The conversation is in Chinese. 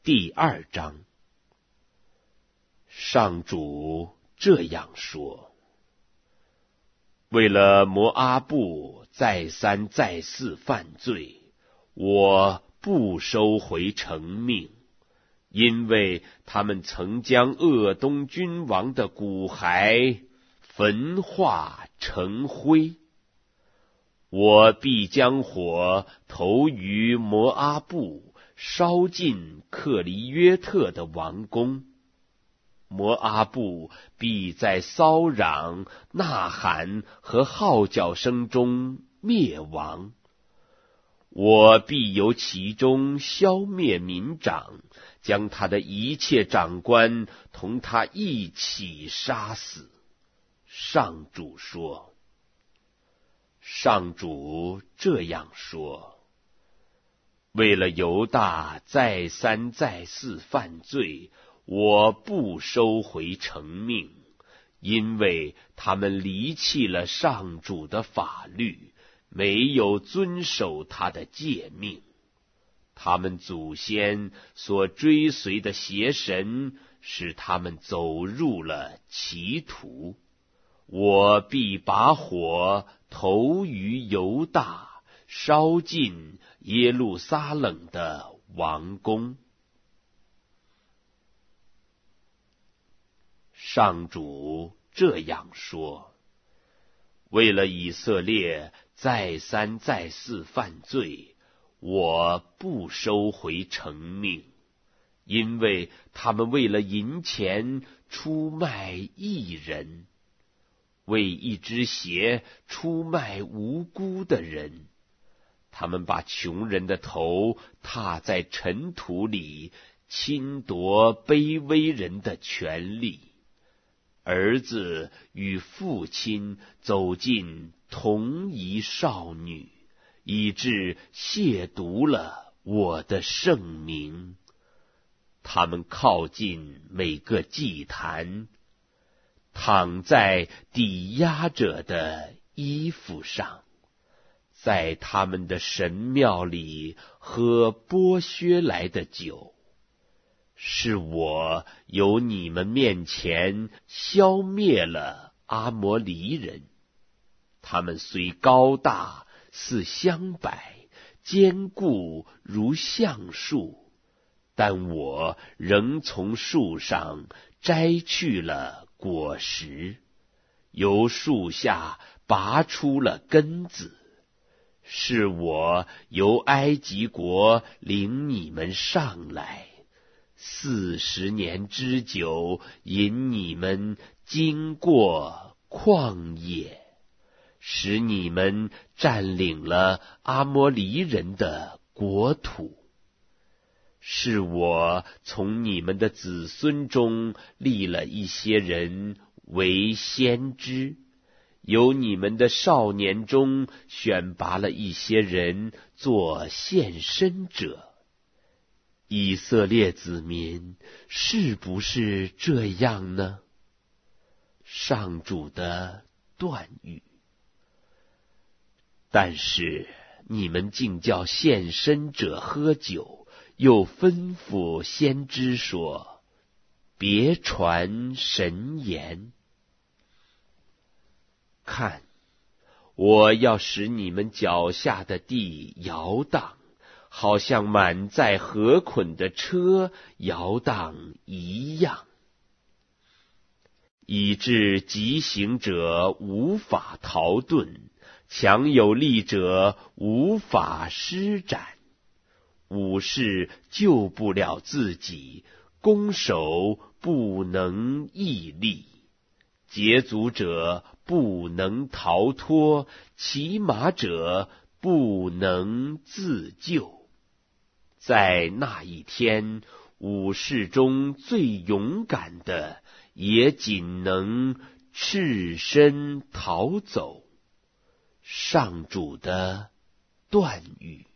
第2章。上主这样说：为了摩阿布再三再四犯罪，我不收回成命，因为他们曾将鄂东君王的骨骸焚化成灰。我必将火投于摩阿布，烧尽克黎约特的王宫。摩阿布必在骚嚷、呐喊和号角声中灭亡。我必由其中消灭民长，将他的一切长官同他一起杀死。上主说。上主这样说：为了犹大再三再四犯罪，我不收回成命，因为他们离弃了上主的法律，没有遵守他的诫命。他们祖先所追随的邪神，使他们走入了歧途。我必把火投于犹大，烧尽耶路撒冷的王宫。上主这样说：为了以色列再三再四犯罪，我不收回成命，因为他们为了银钱出卖义人，为一只鞋出卖无辜的人。他们把穷人的头踏在尘土里，侵夺卑微人的权利。儿子与父亲走进同一少女，以致亵渎了我的圣名。他们靠近每个祭坛，躺在抵押者的衣服上，在他们的神庙里喝剥削来的酒。是我由你们面前消灭了阿摩黎人，他们虽高大似香柏，坚固如橡树，但我仍从树上摘去了果实，由树下拔出了根子。是我由埃及国领你们上来，40年之久，引你们经过旷野，使你们占领了阿摩黎人的国土。是我从你们的子孙中立了一些人为先知，由你们的少年中选拔了一些人做献身者。以色列子民是不是这样呢？上主的断语。但是你们竟叫献身者喝酒，又吩咐先知说：别传神言。看，我要使你们脚下的地摇荡，好像满载禾捆的车摇荡一样，以致疾行者无法逃遁，强有力者无法施展。武士救不了自己，弓手不能屹立，捷足者不能逃脱，骑马者不能自救。在那一天，武士中最勇敢的也仅能赤身逃走。上主的断语。